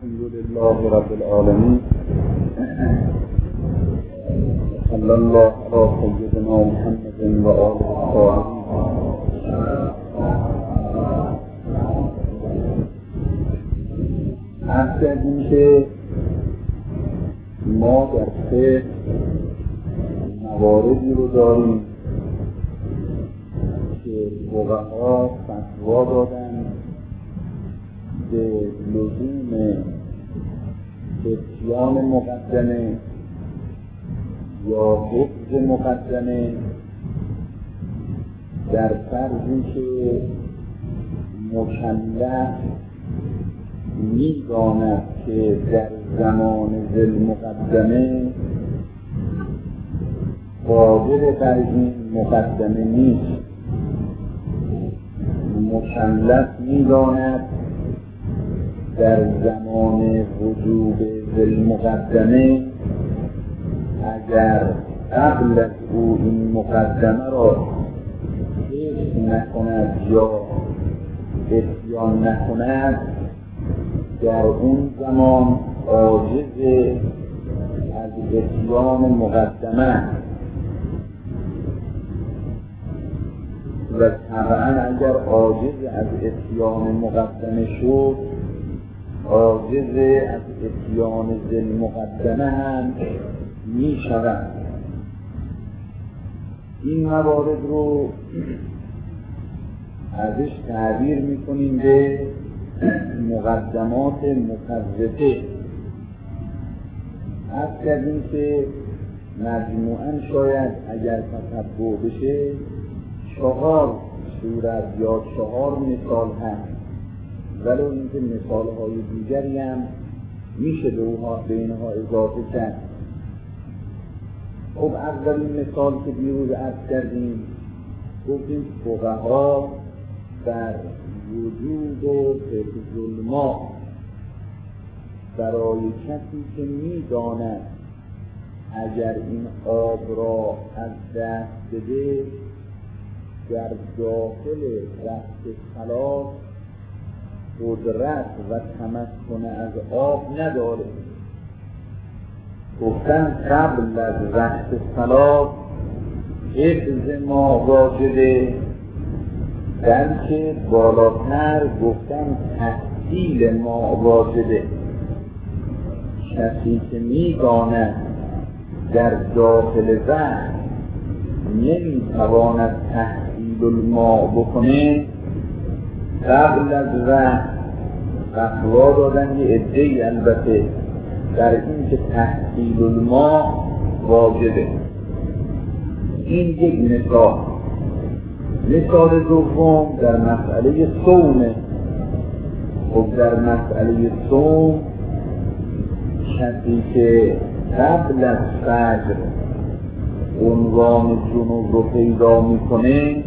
الحمد لله رب العالمين صلی الله علی سیدنا محمد و آله الطاهرین. عرض کردیم که ما در فقه مواردی رو داریم که فقها فتوا دادن به لزوم اتیان مقدمه یا حفظ مقدمه در فرضی که مکلف می‌داند که در زمان ذی مقدمه قادر بر این مقدمه نیست. مکلف می‌داند در زمان وجوب ذی مقدمه اگر قبل از او این مقدمه را حفظ نکند یا اتیان نکند در اون زمان عاجز از اتیان مقدمه و طبعا اگر عاجز از اتیان مقدمه شد عاجز از اتیان ذی مقدمه هم می شود. این موارد رو ازش تعبیر می کنیم به مقدمات مفوته. عرض کردیم که مجموعاً شاید اگر تتبع بشه 4 صورت یا 4 مثال هست، ولو اینکه مثالهای دیگری هم میشه به اینها اضافه کرد. خب اولین مثال که دیروز عرض کردیم گفتیم فقها در وجود و حفظ الماء برای کسی که میداند اگر این آب را از دست بده در داخل رخت خلاص قدرت و تمکن از آب نداره. گفتن قبل از رخت خلاص حفظ ما واجبه، بلکه بالاتر گفتن تحصیل ما واجبه. کسی که میداند در داخل رخت نمیتواند تحصیل الماء بکنه قبل از رخت فتوا دادن یه عده‌ای البته در این که تحصیل الماء واجبه. این یک مثال. مثال دوم در مسئله صومه. خب در مسئله صوم کسی که قبل از فجر عنوان جنوب رو پیدا میکنه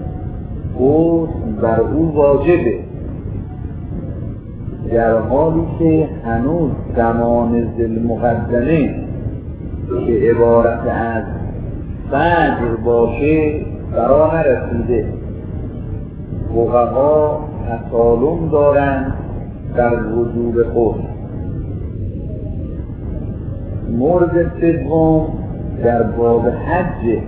غسل بر او واجبه، در حالی که هنوز زمان ذی مقدمه که عبارت از فجر باشه فرا نرسیده. فقها تسالم دارند در وجوب غسل. مورد سوم در باب حج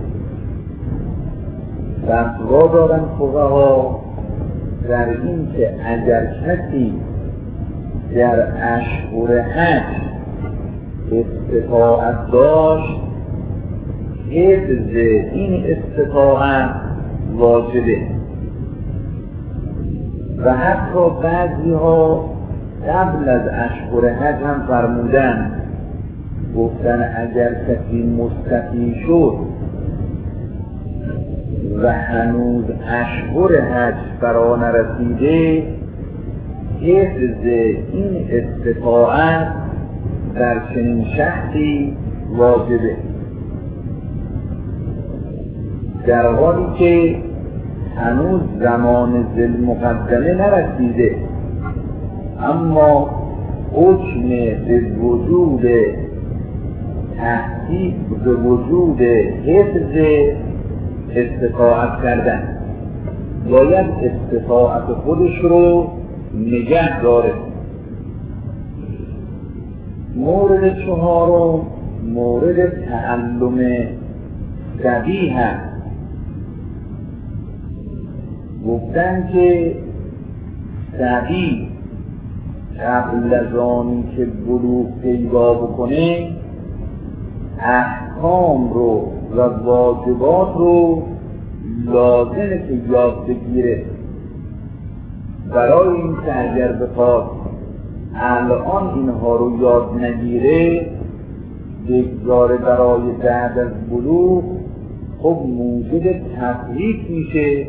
فتوا دارند فقها در این که اگر کسی در اشهر حج استطاعت داشت حفظ این استطاعت واجبه. و حتی بعضی ها قبل از اشهر حج هم فرمودن، گفتن اگر کسی مستطیع شد و هنوز اشهر حج فرا نرسیده حفظ این استطاعت در چنین شخصی واجبه، در حالی که هنوز زمان ذی مقدمه نرسیده اما حکم به وجود تحقیق به وجود حفظ استطاعت کردن باید استطاعت خودش رو نگه داره. مورد چهارم مورد تعلم سبی هست. گفتن که سبی قبل از آنی که بلوغ پیدا بکنه احکام رو و واجبات رو لازمه که یاد بگیره. برای این که اگر بخواد الان اینها رو یاد نگیره بگذاره برای بعد از بلوغ، خب موجب تفریط میشه،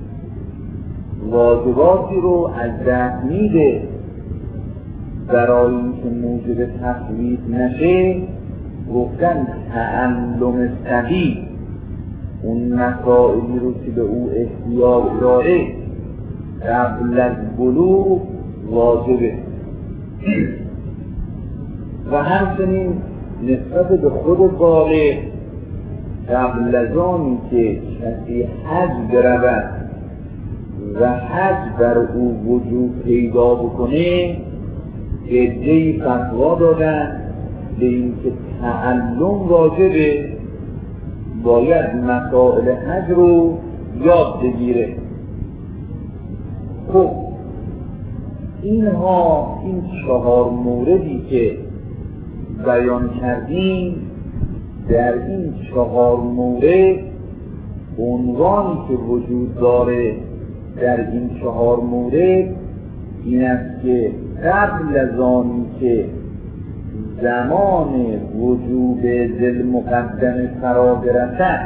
واجباتی رو از دست میده. برای اینکه موجب تفریط نشه گفتن تعلم سبی اون مسائلی رو که به او احتیاج داره قبل از بلوغ واجبه. و همچنین نسبت به خود بالغ قبل از آنی که کسی حج برود و حج بر او وجود پیدا بکنه عده‌ای فتوا دادن به اینکه تعلم واجبه، باید مسائل حج رو یاد بگیره. خب اینها این چهار موردی که بیان کردیم، در این چهار مورد عنوانی که وجود داره در این چهار مورد این است که قبل از آنی که زمان وجوب ذی مقدم فرا برسد،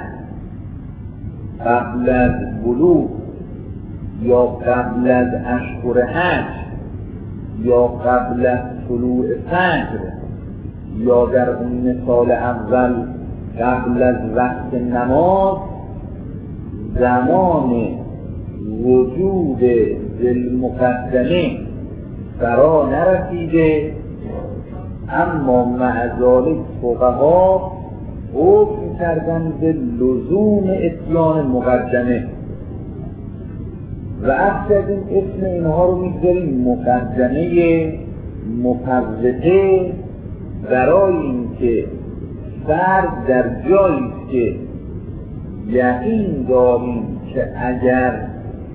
قبل از بلوغ یا قبل از اشهر حج یا قبل از طلوع فجر یا در اون مثال اول قبل از وقت نماز، زمان وجوب ذی مقدمه فرا نرسیده، اما مع ذلک فقها حکم کردن به لزوم اتیان مقدمه و اصلا اسم اینها رو میگذاریم مقدمه مفوته، برای اینکه فرد در جایی که یقین داریم که اگر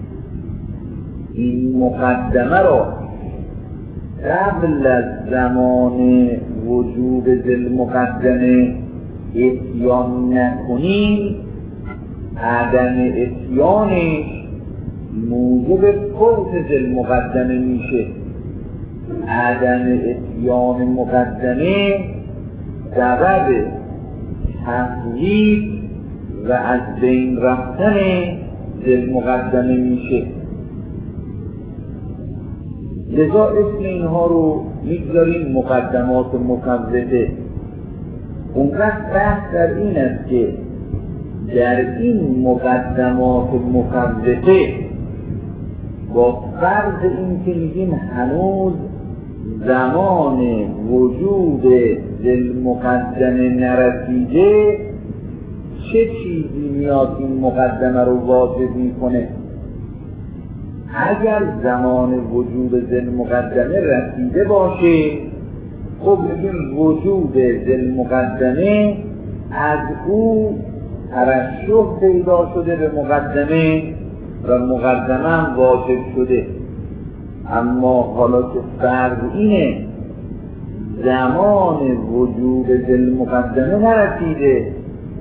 این مقدمه را قبل از زمان وجوب ذی مقدمه اتیان نکنیم، عدم اتیانش موجب فوت ذی مقدمه میشه. عدم اتیان مقدمه سبب تفویت و از بین رفتن ذی مقدمه میشه. لذا اسم اینها رو میگذاریم مقدمات مفوته. اون وقت بحث در این است که در این مقدمات مفوته با فرض این که میگیم هنوز زمان وجود ذی مقدمه نرسیده، چه چیزی میاد این مقدمه رو واجب میکنه؟ اگر زمان وجود ذی مقدمه رسیده باشه، خب بگیم وجود ذی مقدمه از او ترشح پیدا شده به مقدمه و مقدمه هم واجب شده. اما حالا که فرض اینه زمان وجود ذی مقدمه نرسیده،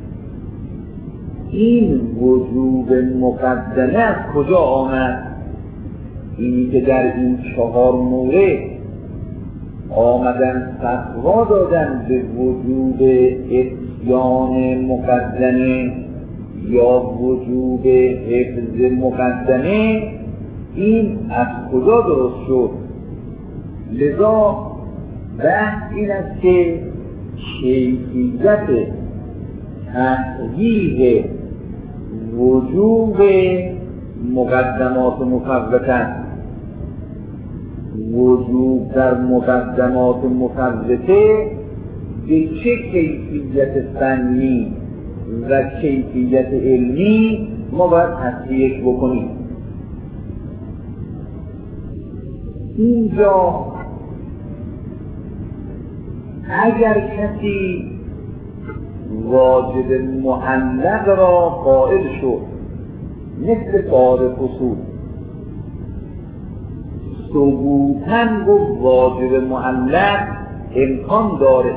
این وجود مقدمه از کجا آمد؟ اینی که در این چهار مورد آمدن فتوا دادن به وجود اتیان مقدمه یا وجود حفظ مقدمه، این از کجا درست شد؟ لذا بحث این است که کیفیت تحقیق وجوب مقدمات مفوته، وجود در مقدمات مفوته به چه کیفیت فنی و کیفیت علمی ما باید تحقیق بکنیم. اینجا اگر کسی واجب معلق را قائل شد مثل فارق اصول ثبوتاً گفت واجب معلق امکان داره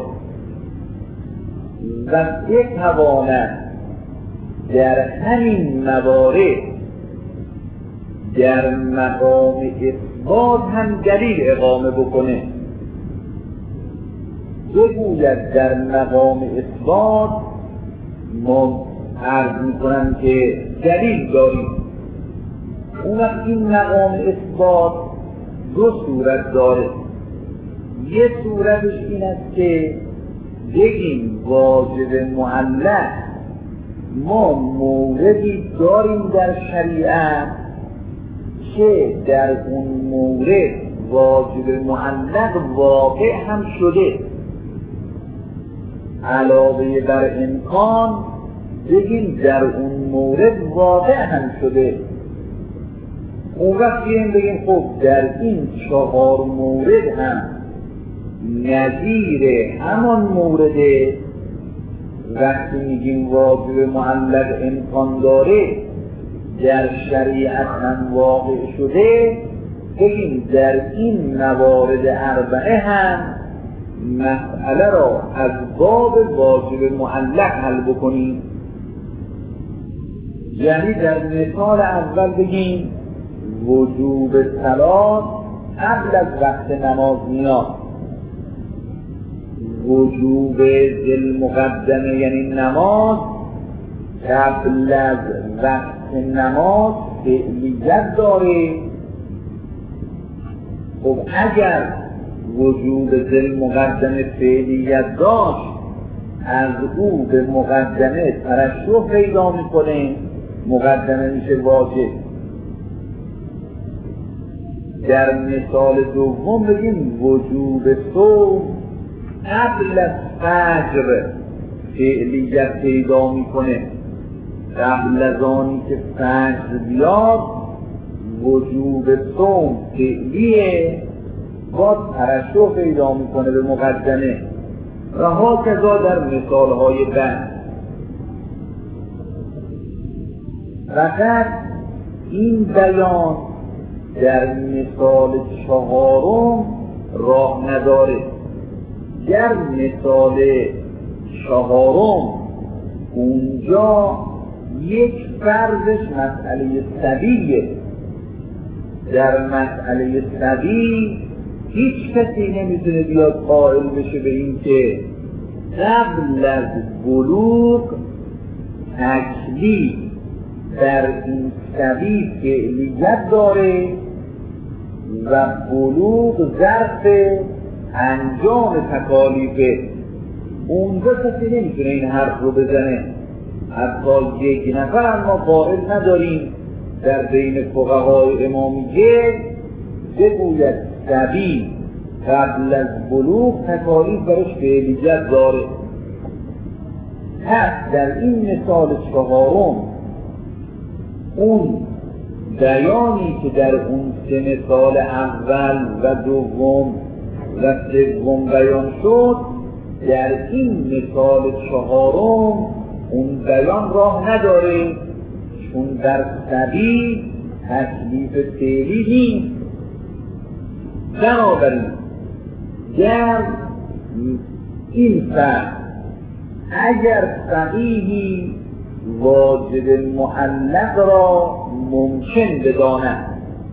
و بتواند در همین موارد در مقام اثبات هم دلیل اقامه بکنه، بگوید در مقام اثبات ما عرض میکنم که دلیل داریم. اون وقت این مقام اثبات دو صورت داره. یه صورتش این است که بگیم واجب معلق ما موردی داریم در شریعت که در اون مورد واجب معلق واقع هم شده، علاوه بر امکان بگیم در اون مورد واقع هم شده. اون وقت بگیم خب در این 4 مورد هم نظیر همان مورده. وقتی میگیم واجب معلق امکان داره در شریعت هم واقع شده، بگیم در این موارد 4 هم مسئله را از باب واجب معلق حل بکنیم. یعنی در مثال اول بگیم وجوب صلات قبل از وقت نماز میاد، وجوب ذی مقدمه یعنی نماز قبل از وقت نماز فعلیت داره. خب اگر وجوب ذی مقدمه فعلیت داشت از او به مقدمه ترشح پیدا میکنه، مقدمه میشه واجب. در مثال دوم بگیم وجوب صوم قبل از فجر فعلیت پیدا میکنه، قبل از آنی که فجر بیاد وجوب صوم فعلیه باز ترشح پیدا میکنه به مقدمه. و هاکذا در مثالهای بعد. فقط این بیان در مثال 4 راه نداره. در مثال 4 اونجا یک فرضش مسئله سبیه. در مسئله سبی هیچ کسی نمیتونه بیاد قائل بشه به این که قبل از بلوغ تکلیف در این سبی فعلیت داره و بلوغ ظرف انجام تکالیفه. اونجا کسی نمیتونه این حرف رو بزنه. حتی یک نفر ما قائل نداریم در بین فقهای امامیه بگوید سبی قبل از بلوغ تکالیف برش فعلیت داره. پس در این مثال 4 اون بیانی که در اون 3 مثال اول و دوم و سوم بیان شد، در این مثال 4 اون بیان راه نداره، چون در سبی تکلیف فعلی نیست. بنابراین در این فرض اگر فقیهی واجب معلق را ممکن بداند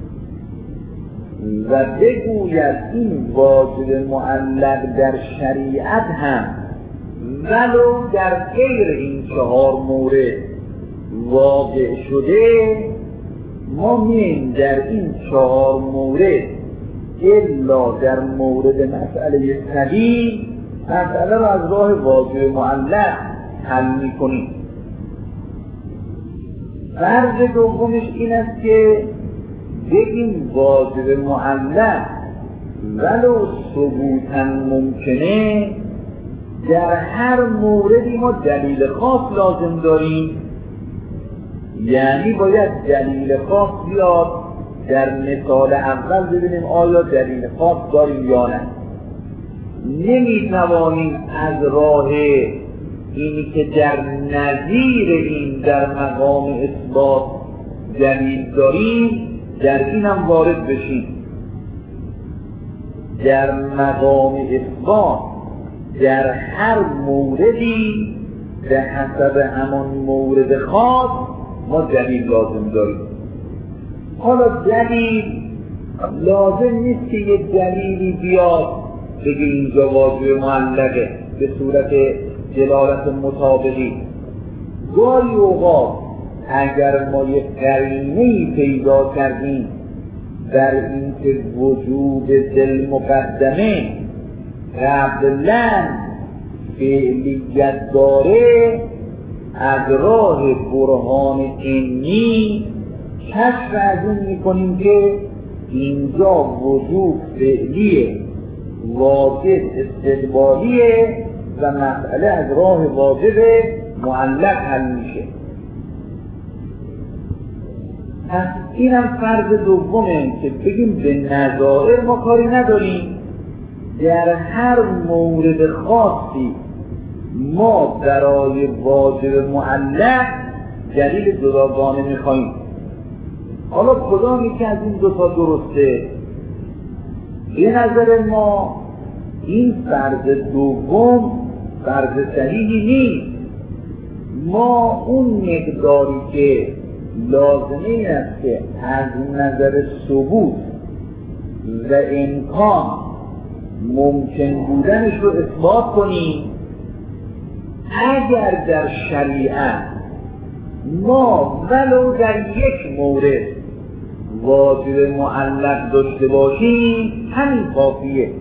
و بگوید این واجب معلق در شریعت هم ولو در غیر این 4 مورد واقع شده، ما می‌ایم در این 4 مورد الا در مورد مسئله سبیل مسئله را از راه واجب معلق حل می‌کنیم. فرض دومش این است که بگیم واجب معلق ولو ثبوتاً ممکنه در هر موردی ما دلیل خاص لازم داریم. یعنی باید دلیل خاص بیاد. در مثال اول ببینیم آیا دلیل خاص داریم یا نه. نمیتوانیم از راه اینی که در نظیر این در مقام اثبات دلیل داریم در این هم وارد بشیم. در مقام اثبات در هر موردی به حسب همان مورد خاص ما دلیل لازم داریم. حالا دلیل لازم نیست که یک دلیلی بیاد بگه اینجا واجب معلقه به صورت دلالت مطابقی. گاهی اوقات اگر ما یک قرینه‌ای پیدا کردیم در این که وجود دل مقدمه قبلا فعلیت داره، از راه برهان علمی کشف از این میکنیم که اینجا وجود فعلیه، واجب استقبالیه و مسئله از راه واجب معلق حل میشه. پس اینم فرض دومه که بگیم به نظائر ما کاری نداریم، در هر مورد خاصی ما برای واجب معلق دلیل جداگانه میخواییم. حالا کدامی که از این دوتا درسته؟ به نظر ما این فرض دوم فرض صحیحی نیست. ما اون مقداری که لازمه است که از نظر ثبوت و امکان ممکن بودنش رو اثبات کنیم، اگر در شریعت ما ولو در یک مورد واجب معلق داشته باشیم همین کافیه.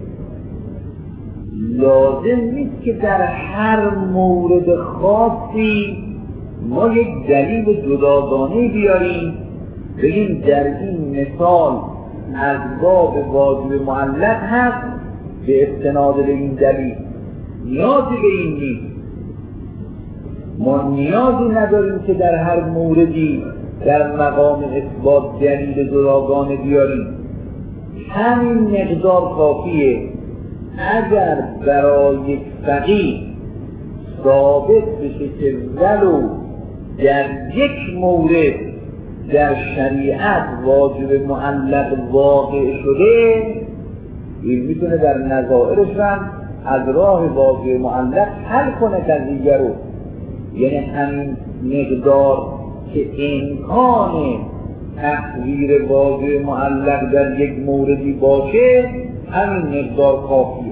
لازم نیست که در هر مورد خاصی ما یک دلیل جداگانه بیاریم بگیم در این مثال از باب واجب معلق هست به استناد به این دلیل. نیازی به این نیست. ما نیازی نداریم که در هر موردی در مقام اثبات دلیل جداگانه بیاریم. همین مقدار کافیه. اگر برای یک فقیه ثابت بشه که ولو در یک مورد در شریعت واجب معلق واقع شده، این میتونه در نظائرش هم از راه واجب معلق حل کنه قضیه رو. یعنی همین مقدار که امکان تحویر واجب معلق در یک موردی باشه همین مقدار کافیه.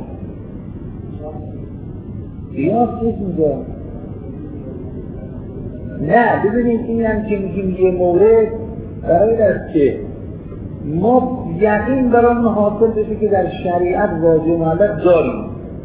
قیاس نیست اینجا. نه ببینید این هم که میگیم یه مورد برای است که ما یقین برامون حاصل بشه که در شریعت واجب معلق داریم.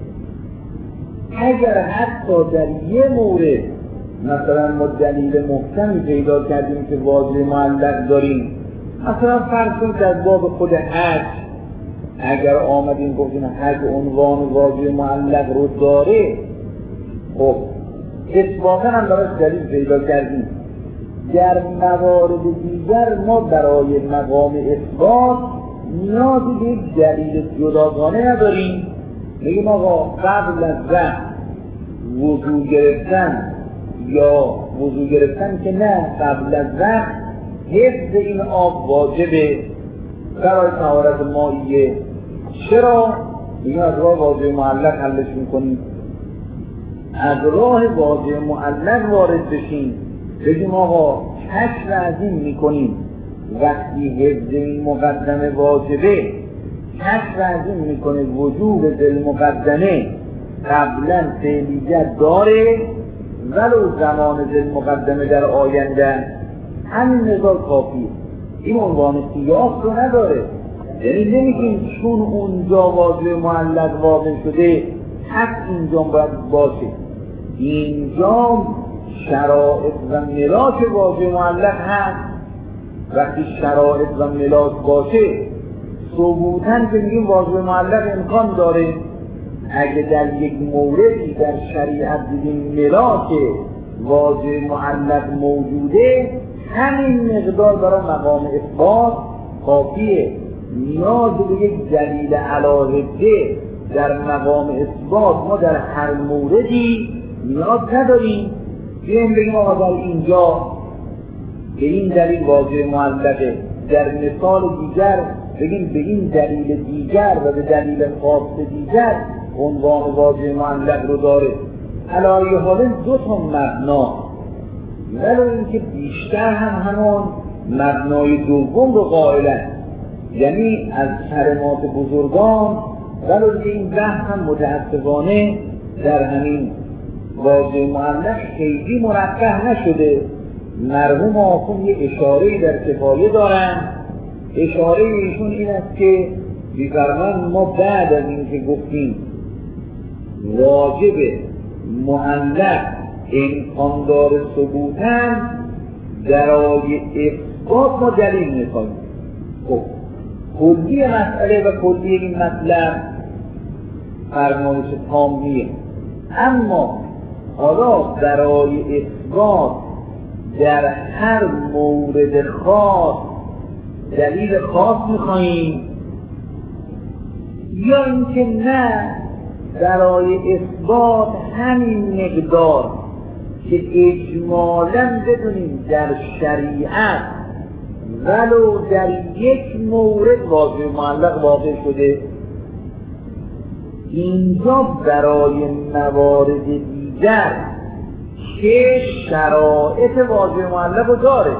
اگر حتی در یه مورد مثلا ما دلیل محکمی پیدا کردیم که واجب معلق داریم، مثلا فرض کنید در باب خود حج اگر آمدیم گفتیم حج عنوان واجب معلق رو داره، خب اثباتا هم براش دلیل پیدا کردیم. در موارد دیگر ما برای مقام اثبات نیازی به یک دلیل جداگانه نداریم. میگیم آقا قبل از رفع وضو گرفتن یا وضو گرفتن که نه، قبل از رفع حفظ این آب واجبه برای طهارت مائیه. چرا؟ میگیم از راه واجب معلق حلش میکنیم. از راه واجب معلق وارد بشیم، بگیم آقا کشف از این میکنیم وقتی حفظ این مقدمه واجبه، کشف از این میکنه وجود دل مقدمه قبلا فعلیت داره ولو زمان دل مقدمه در آینده، همین مقدار کافیه. این عنوان قیاس رو نداره. یعنی نمیگیم چون اونجا واجب معلق واقع شده حق اینجا باید باشه. اینجا شرائط و ملاک واجب معلق هست. وقتی شرائط و ملاک باشه ثبوتاً که میگیم واجب معلق امکان داره. اگه در یک موردی در شریعت دیدیم ملاک واجب معلق موجوده، همین مقدار برای مقام اثبات کافیه. نیاز به یک دلیل علاوه در مقام اثبات ما در هر موردی نیاز نداریم بیایم بگیم آقا در اینجا به این دلیل واژه معلقه، در مثال دیگر بگیم به این دلیل دیگر و به دلیل خاص دیگر عنوان واژه معلق رو داره. علی حال دو تا مبنا، ولو اینکه بیشتر همون مبنای دوم رو قائلن، یعنی از کلمات بزرگان، ولو اینکه این بحث هم متأسفانه در همین واژه معلق خیلی مرفه نشده. مرحوم آخوند یه اشاره‌ای در کفایه دارن، اشاره ایشون این است که می‌فرمایند ما بعد از این که گفتیم واجب معلق امکان داره ثبوتاً درای اثبات ما دلیل می‌خوایم. خب کلی مسئله و کلی این مطلب فرمایش تامیه، اما حالا برای اثبات در هر مورد خاص دلیل خاص می‌خوایم یا اینکه نه برای اثبات همین مقدار که اجمالاً بدونیم در شریعت ولو در یک مورد واژه معلق واقع شده، اینجا برای موارد دیگر که شرایط واژه معلق رو داره،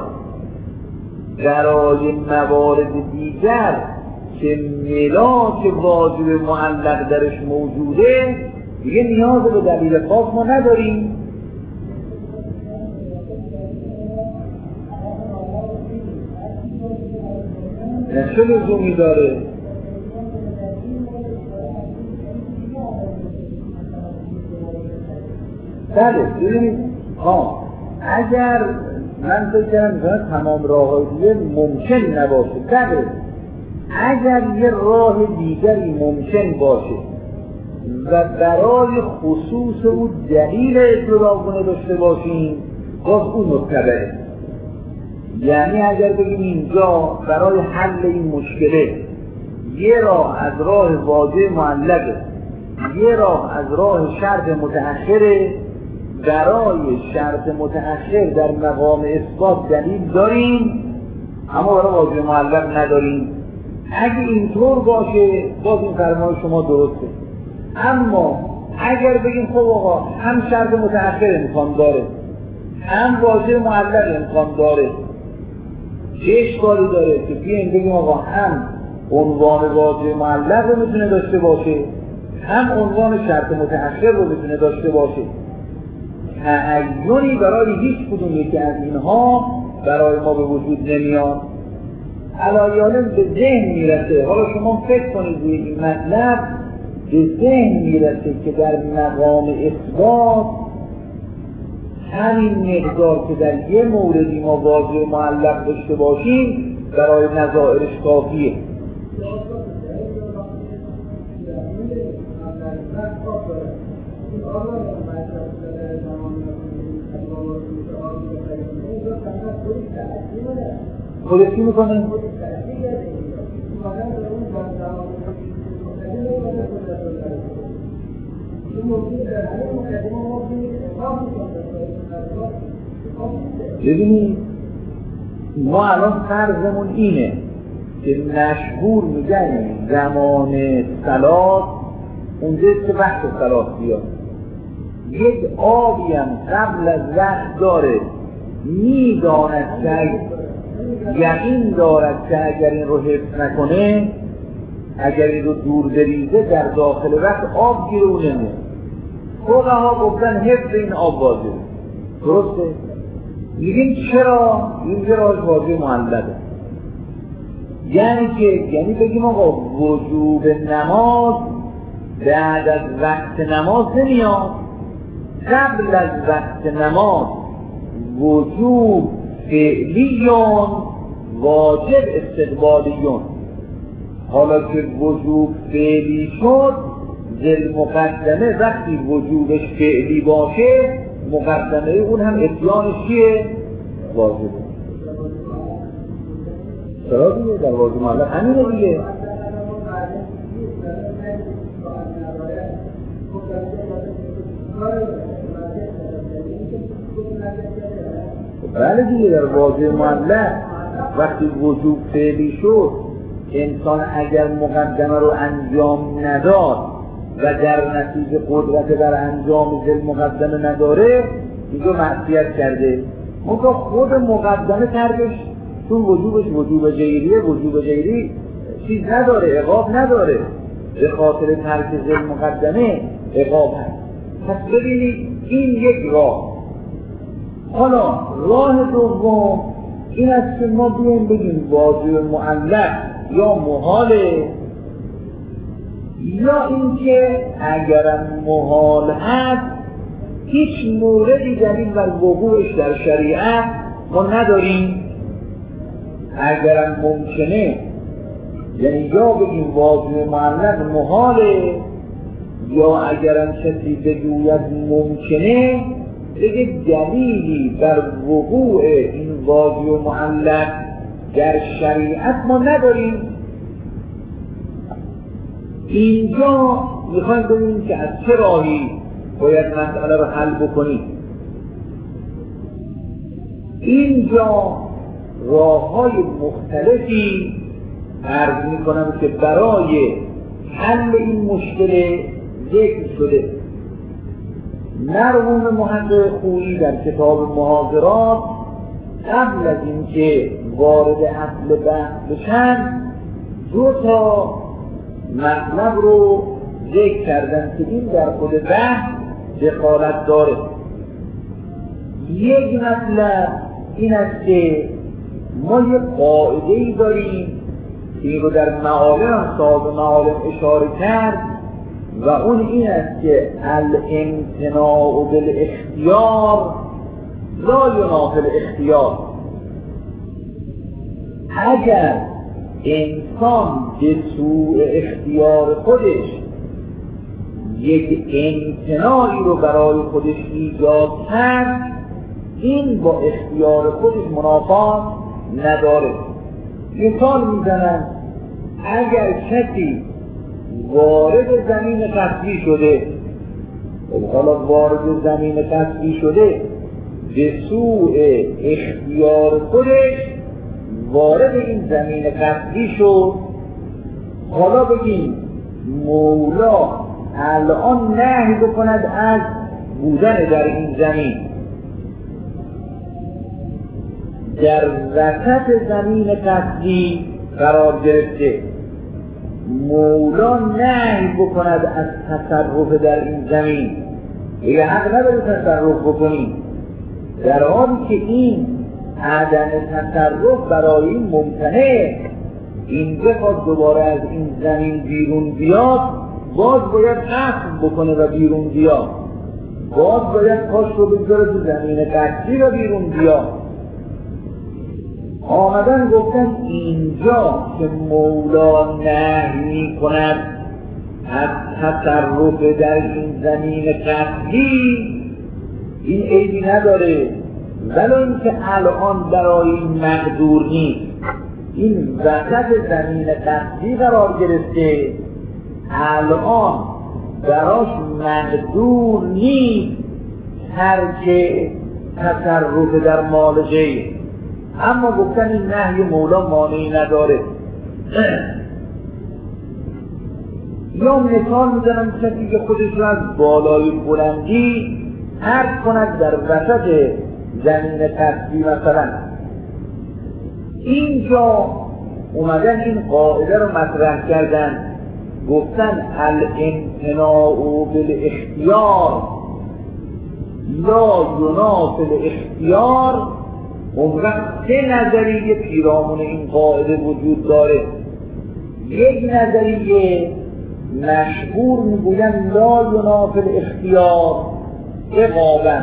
برای موارد دیگر که ملاک واژه معلق درش موجوده دیگه نیاز به دلیل خاص ما نداریم. چه لزومی داره؟ بله ببینید اگر من فکر کردم تمام راه‌های دیگه ممکن نباشه، بله اگر یه راه دیگری ممکن باشه و برای خصوص او دلیل جداگانه داشته باشیم باز اون متبعه. یعنی اگر بگیم اینجا برای حل این مشکله یه راه از راه واژه معلقه، یه راه از راه شرط متأخره، برای شرط متأخر در مقام اثبات دلیل داریم اما برای واژه معلق نداریم. اگه اینطور باشه باز این فرمای شما درسته. اما اگر بگیم خب آقا هم شرط متأخر امکان داره هم واژه معلق امکان داره، چه اشکالی داره که بیایم بگیم آقا هم عنوان واژه معلق رو میتونه داشته باشه هم عنوان شرط متأخر رو میتونه داشته باشه. تعینی برای هیچ کدوم یکی از اینها برای ما به وجود نمیاد. علایالم به ذهن میرسه، حالا شما فکر کنید روی این مطلب، به ذهن میرسه که در مقام اثبات همین مقدار که در یه موردی ما واژه معلق داشته باشیم برای نظائرش کافیه. خودت چی میکنه؟ ببینید ما الان فرضمون اینه که مشهور میگن زمان صلات اونجاست که وقت صلات بیاد، یک آبی هم قبل از وقت داره میداند که یقین دارد که اگر این رو حفظ نکنه، اگر این رو دور بریزه در داخل وقت آب گیره او نمیاد. فقها گفتن حفظ این آب واجبه، درسته؟ میگیم چرا؟ این راهش واژه معلقه. یعنی بگیم آقا وجوب نماز بعد از وقت نماز نمیاد، قبل از وقت نماز وجوب فعلیون واجب استقبالیون. حالا که وجوب فعلی شد ذل مقدمه وقتی وجوبش فعلی باشه مقدمه اون هم اتیانش چیه؟ واجب. چرا دیگه در واجب معلق همینه دیگه. بله دیگه در واژه معلق وقتی وجوب فعلی شد، انسان اگر مقدمه رو انجام نداد و در نتیجه قدرت در انجام ذل مقدمه نداره، اینجا معصیت کرده. منتها خود مقدمه ترکش چون وجوبش وجوب غیریه، وجوب غیری چیز نداره، عقاب نداره، به خاطر ترک ذل مقدمه عقاب هست. پس ببینید این یک راه. حالا راه دوم این است که ما بیایم بگیم واجب معلق یا محاله، یا اینکه اگرم محال هست هیچ موردی دلیل بر وقوعش در شریعت ما نداریم. اگرم ممکنه، یعنی یا بگیم واجب معلق محاله، یا اگرم کسی بگوید ممکنه، بگه دلیلی بر وقوع این واجب معلق در شریعت ما نداریم. اینجا میخوایم ببینیم که از چه راهی باید مسئله رو حل بکنیم. اینجا راه‌های مختلفی عرض میکنم که برای حل این مشکل ذکر شده. مرحوم محقق خویی در کتاب محاضرات قبل از اینکه وارد اصل بحث بشن 2 تا مطلب رو ذکر کردن که این در خود بحث دخالت داره. یک مطلب این است که ما یک قاعده‌ای داریم که این رو در معالم صاحب معالم اشاره کرد و اون این است که الامتناع بالاختیار لا ینافی الاختیار. اگر انسان به سوء اختیار خودش یک امتناعی رو برای خودش ایجاد کرد، این با اختیار خودش منافات نداره. مثال میزنم، اگر کسی وارد زمین قطعی شده، حالا وارد زمین قطعی شده به سوء اختیار خودش وارد این زمین قطعی شد، حالا بگیم مولا الان نهی بکند از بودن در این زمین. در وسط زمین قطعی قرار گرفته، مولا نهی بکند از تصرف در این زمین، دیگه حق نداری تصرف بکنی، در حالی که این عدم تصرف برای این ممتنه. این بخواد دوباره از این زمین بیرون بیاد، باز باید قصد بکنه و بیرون بیاد، باز باید پاش رو بگذاره تو زمین قطعی و بیرون بیاد. آمدن گفتن اینجا که مولا نهی کند از تصرف در این زمین قطعی، این عیبی نداره، ولی اینکه الان برای این مقدور نیست، این وسط زمین قطعی قرار گرفته، الان براش مقدور نیست ترک تصرف در مال غیر. اما گفتن این نهی مولا مانعی نداره. یا مثال میزنم کسی که خودش رو از بالای بلندی حرف کند در وسط زمین قطعی مثلا، اینجا اومدن این قاعده رو مطرح کردن، گفتن الامتناع بالاختیار لا ینافی الاختیار. اون وقت 3 نظریه پیرامون این قاعده وجود داره. یک نظریه مشهور میگوین لا ینافی الاختیار عقابا،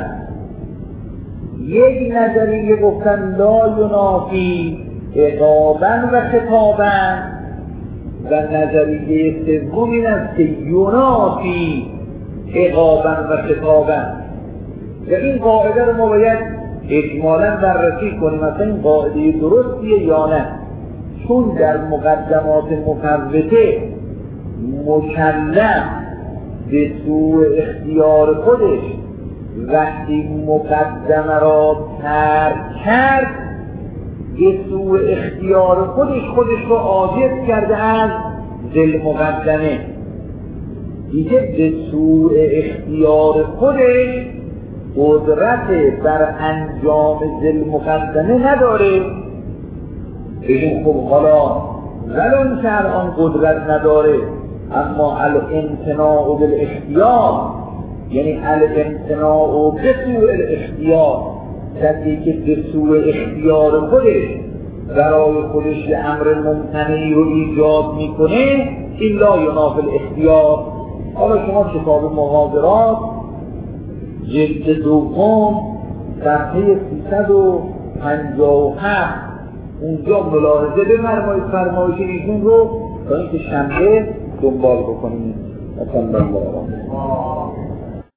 یک نظریه گفتن لا ینافی عقابا و خطابا، و نظریه سوم این است که ینافی عقابا و خطابا. و این قاعده رو ما باید اجمالاً بررسی کنیم مثلا این قاعده درستیه یا نه، چون در مقدمات مفوته مکلف به سوء اختیار خودش وقتی مقدمه را ترک کرد به سوء اختیار خودش رو عاجز کرده از ذل مقدمه، دیگه به سوء اختیار خودش قدرت بر انجام ذل مقدمه نداره. بگیم خب حالا ولو که الان قدرت نداره اما الامتناع بالاختیار، یعنی الامتناع به سوء الاختیار، کسی که به سوء اختیار خودش برای خودش امر ممتنعی رو ایجاد میکنه، این لا ینافی الاختیار. حالا شما کتاب محاضرات جلد دوم صفحه 357 اونجا ملاحظه بفرمایید فرمایش ایشون رو تا اینکه شنبه دنبال بکنید.